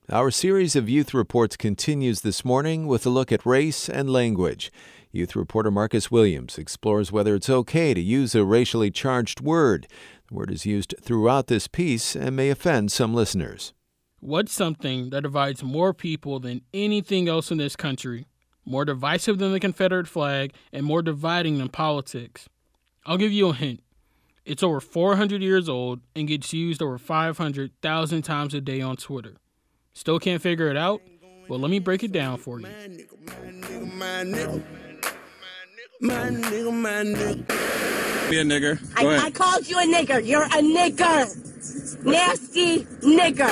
Our series of Youth Reports continues this morning with a look at race and language. Youth reporter Marcus Williams explores whether it's okay to use a racially charged word. The word is used throughout this piece and may offend some listeners. What's something that divides more people than anything else in this country? More divisive than the Confederate flag and more dividing than politics. I'll give you a hint. It's over 400 years old and gets used over 500,000 times a day on Twitter. Still can't figure it out? Well, let me break it down for you. My nigga. Be a nigger. I called you a nigger. You're a nigger. Nasty nigger.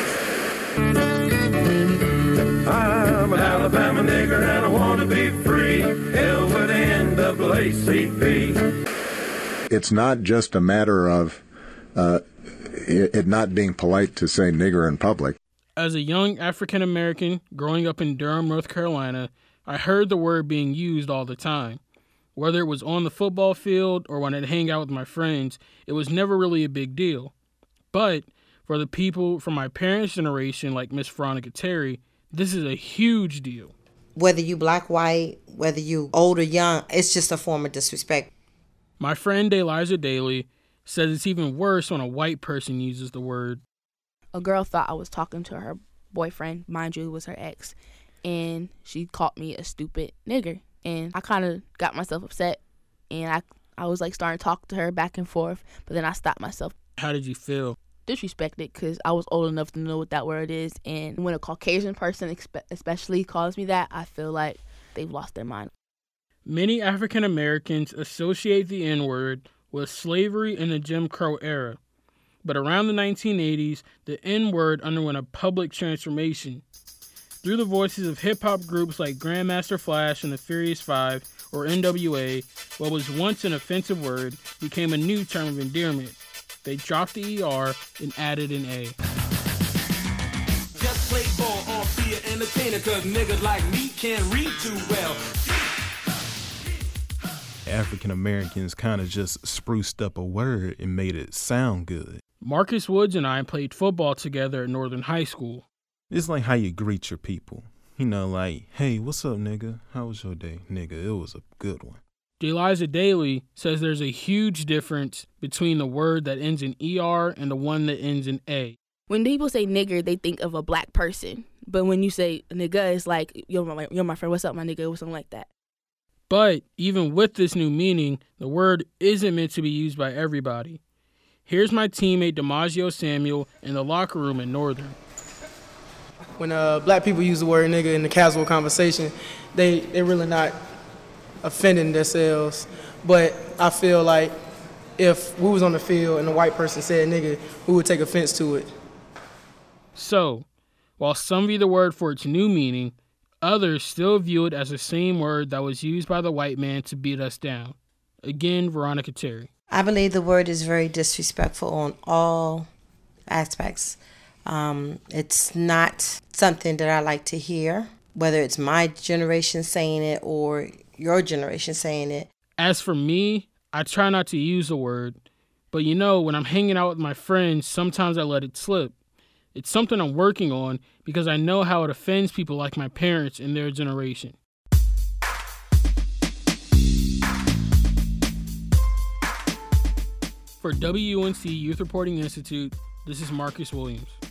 I'm an Alabama nigger and I want to be free. Hell with the NAACP. It's not just a matter of it not being polite to say nigger in public. As a young African-American growing up in Durham, North Carolina, I heard the word being used all the time. Whether it was on the football field or when I'd hang out with my friends, it was never really a big deal. But for the people from my parents' generation, like Miss Veronica Terry, this is a huge deal. Whether you black, white, whether you old or young, it's just a form of disrespect. My friend Eliza Daly says it's even worse when a white person uses the word. A girl thought I was talking to her boyfriend, mind you, it was her ex, and she called me a stupid nigger. And I kind of got myself upset, and I was like starting to talk to her back and forth, but then I stopped myself. How did you feel? Disrespected, because I was old enough to know what that word is, and when a Caucasian person especially calls me that, I feel like they've lost their mind. Many African Americans associate the N-word with slavery in the Jim Crow era. But around the 1980s, the N-word underwent a public transformation. Through the voices of hip-hop groups like Grandmaster Flash and the Furious Five, or NWA, what was once an offensive word became a new term of endearment. They dropped the ER and added an A. Just play ball or be an entertainer, cause niggas like me can't read too well. African Americans kind of just spruced up a word and made it sound good. Marcus Woods and I played football together at Northern High School. It's like how you greet your people. You know, like, hey, what's up, nigga? How was your day? Nigga, it was a good one. Eliza Daly says there's a huge difference between the word that ends in ER and the one that ends in A. When people say nigger, they think of a black person. But when you say nigga, it's like, you're my friend, what's up, my nigga, or something like that. But even with this new meaning, the word isn't meant to be used by everybody. Here's my teammate DiMaggio Samuel in the locker room at Northern. When black people use the word nigga in the casual conversation, they're really not offending themselves. But I feel like if we was on the field and a white person said nigga, we would take offense to it. So, while some view the word for its new meaning, others still view it as the same word that was used by the white man to beat us down. Again, Veronica Terry. I believe the word is very disrespectful on all aspects. It's not something that I like to hear, whether it's my generation saying it or your generation saying it. As for me, I try not to use the word, but when I'm hanging out with my friends, sometimes I let it slip. It's something I'm working on because I know how it offends people like my parents and their generation. For WUNC Youth Reporting Institute, this is Marcus Williams.